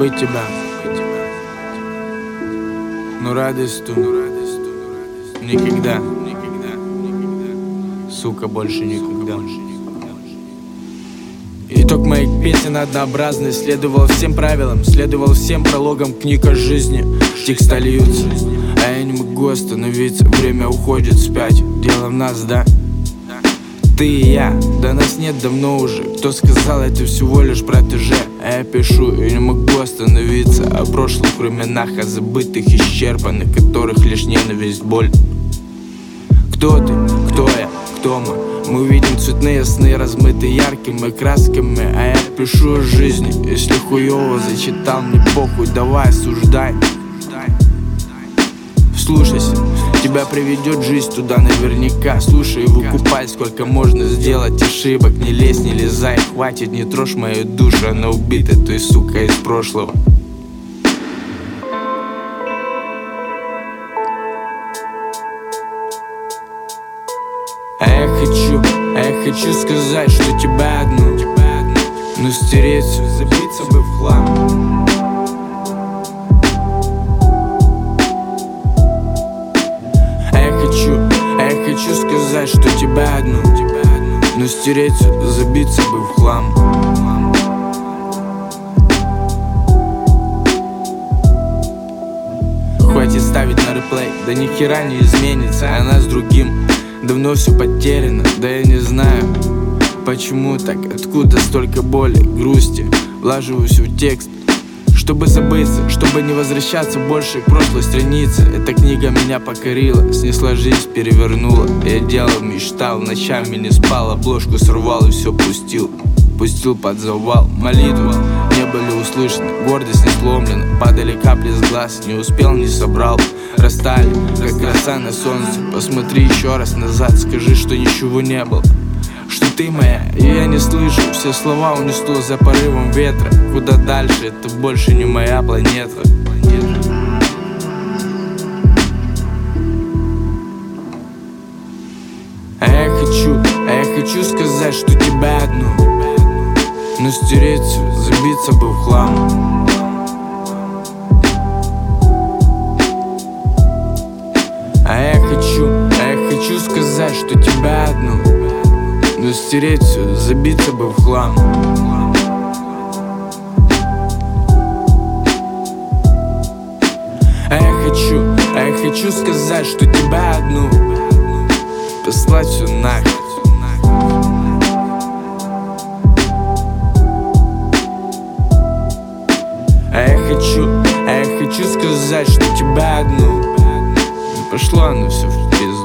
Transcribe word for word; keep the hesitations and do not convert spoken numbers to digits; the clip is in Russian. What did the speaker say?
забыть тебя, но радость ту никогда, сука, больше никогда. Итог моих песен однообразный. Следовал всем правилам, следовал всем прологам книг о жизни. Текста льются, а я не могу остановиться. Время уходит вспять, дело в нас, да? Ты и я, да нас нет давно уже. Кто сказал, это всего лишь протеже. А я пишу и не могу остановиться. О прошлых временах, о забытых, исчерпанных, которых лишь ненависть, боль. Кто ты? Кто я? Кто мы? Мы видим цветные сны, размытые яркими красками. А я пишу о жизни. Если хуёво зачитал, мне похуй, давай осуждай. Вслушайся, тебя приведет жизнь туда наверняка. Слушай и выкупай, сколько можно сделать ошибок. Не лезь, не лезай, хватит, не трожь мою душу. Она убита той сукой из прошлого. А я хочу, а я хочу сказать, что тебя одну, но стереть все, забиться бы в хлам. А я хочу, а я хочу сказать, что тебя одну, но стереть все, забиться бы в хлам. Хватит ставить на реплей, да ни хера не изменится. Она с другим давно все потеряно, да я не знаю, почему так, откуда столько боли, грусти. Влаживаюсь в текст, чтобы забыться, чтобы не возвращаться больше к прошлой странице. Эта книга меня покорила, снесла жизнь, перевернула. Я делал, мечтал, ночами не спал, обложку сорвал и все пустил. Пустил под завал, молитвы не были услышаны, гордость не сломлена. Падали капли с глаз, не успел, не собрал. Растали, как роса на солнце. Посмотри еще раз назад, скажи, что ничего не было, что ты моя, и я не слышу. Все слова унесло за порывом ветра. Куда дальше, это больше не моя планета. А я хочу, а я хочу сказать, что тебя одну, но стереть все, забиться бы в хлам. А я хочу, а я хочу сказать, что тебя одну, но стереть все, забиться бы в хлам. А я хочу, а я хочу сказать, что тебя одну послать все нахер. А я хочу, а я хочу сказать, что тебя одну пошло оно все в пизду.